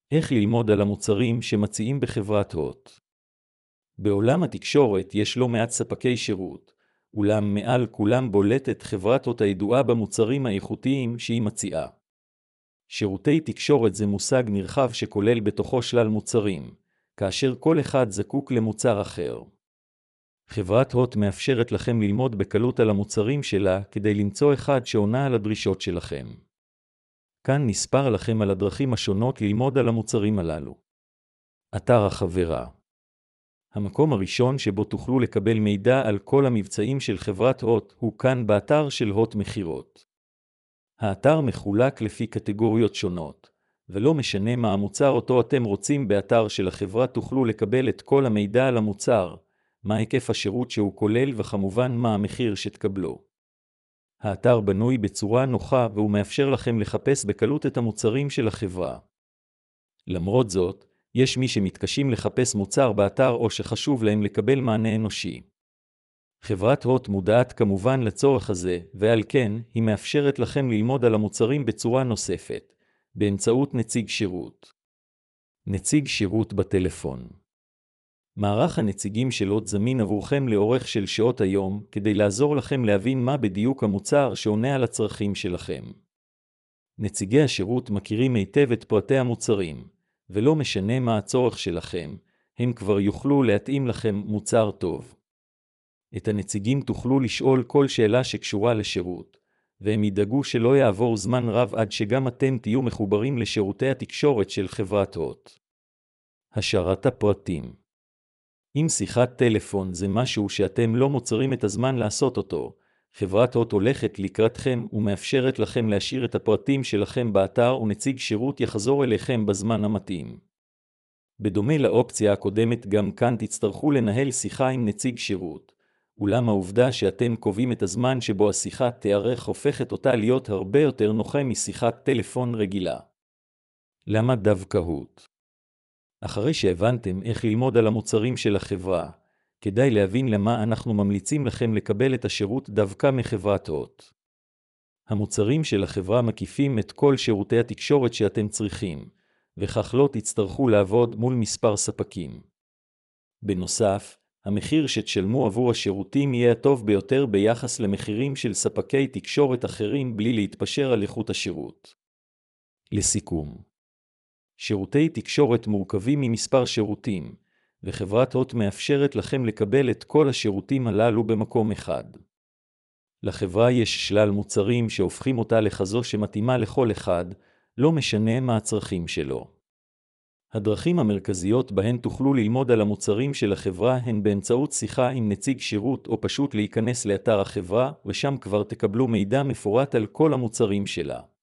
איך ללמוד על המוצרים שמציעים בחברת הוט? בעולם התקשורת יש לא מעט ספקי שירות, אולם מעל כולם בולטת חברת הוט הידועה במוצרים האיכותיים שהיא מציעה. שירותי תקשורת זה מושג נרחב שכולל בתוכו שלל מוצרים, כאשר כל אחד זקוק למוצר אחר. חברת הוט מאפשרת לכם ללמוד בקלות על המוצרים שלה כדי למצוא אחד שעונה על הדרישות שלכם. כאן נספר לכם על הדרכים השונות ללמוד על המוצרים הללו. אתר החברה. המקום הראשון שבו תוכלו לקבל מידע על כל המבצעים של חברת הוט הוא כאן באתר של הוט מחירות. האתר מחולק לפי קטגוריות שונות, ולא משנה מה המוצר אותו אתם רוצים באתר של החברה תוכלו לקבל את כל המידע על המוצר, מה היקף השירות שהוא כולל וכמובן מה המחיר שתקבלו. האתר בנוי בצורה נוחה והוא מאפשר לכם לחפש בקלות את המוצרים של החברה. למרות זאת, יש מי שמתקשים לחפש מוצר באתר או שחשוב להם לקבל מענה אנושי. חברת הוט מודעת כמובן לצורך הזה, ועל כן היא מאפשרת לכם ללמוד על המוצרים בצורה נוספת, באמצעות נציג שירות. נציג שירות בטלפון. מערך הנציגים של הוט זמין עבורכם לאורך של שעות היום, כדי לעזור לכם להבין מה בדיוק המוצר שעונה על הצרכים שלכם. נציגי השירות מכירים היטב את פרטי המוצרים, ולא משנה מה הצורך שלכם, הם כבר יוכלו להתאים לכם מוצר טוב. את הנציגים תוכלו לשאול כל שאלה שקשורה לשירות, והם ידאגו שלא יעבור זמן רב עד שגם אתם תהיו מחוברים לשירותי התקשורת של חברת הוט. השארת הפרטים. אם שיחת טלפון זה משהו שאתם לא מוצאים את הזמן לעשות אותו, חברת הוט הולכת לקראתכם ומאפשרת לכם להשאיר את הפרטים שלכם באתר ונציג שירות יחזור אליכם בזמן המתאים. בדומה לאופציה הקודמת גם כאן תצטרכו לנהל שיחה עם נציג שירות, אולם העובדה שאתם קובעים את הזמן שבו השיחה תיארך הופכת אותה להיות הרבה יותר נוחה משיחת טלפון רגילה. למה דווקא הוט? אחרי שהבנתם איך ללמוד על המוצרים של החברה, כדאי להבין למה אנחנו ממליצים לכם לקבל את השירות דווקא מחברת הוט. המוצרים של החברה מקיפים את כל שירותי התקשורת שאתם צריכים, וכך לא תצטרכו לעבוד מול מספר ספקים. בנוסף, המחיר שתשלמו עבור השירותים יהיה הטוב ביותר ביחס למחירים של ספקי תקשורת אחרים בלי להתפשר על איכות השירות. לסיכום, שירותי תקשורת מורכבים ממספר שירותים, וחברת הוט מאפשרת לכם לקבל את כל השירותים הללו במקום אחד. לחברה יש שלל מוצרים שהופכים אותה לכזו שמתאימה לכל אחד, לא משנה מה הצרכים שלו. הדרכים המרכזיות בהן תוכלו ללמוד על המוצרים של החברה הן באמצעות שיחה עם נציג שירות או פשוט להיכנס לאתר החברה, ושם כבר תקבלו מידע מפורט על כל המוצרים שלה.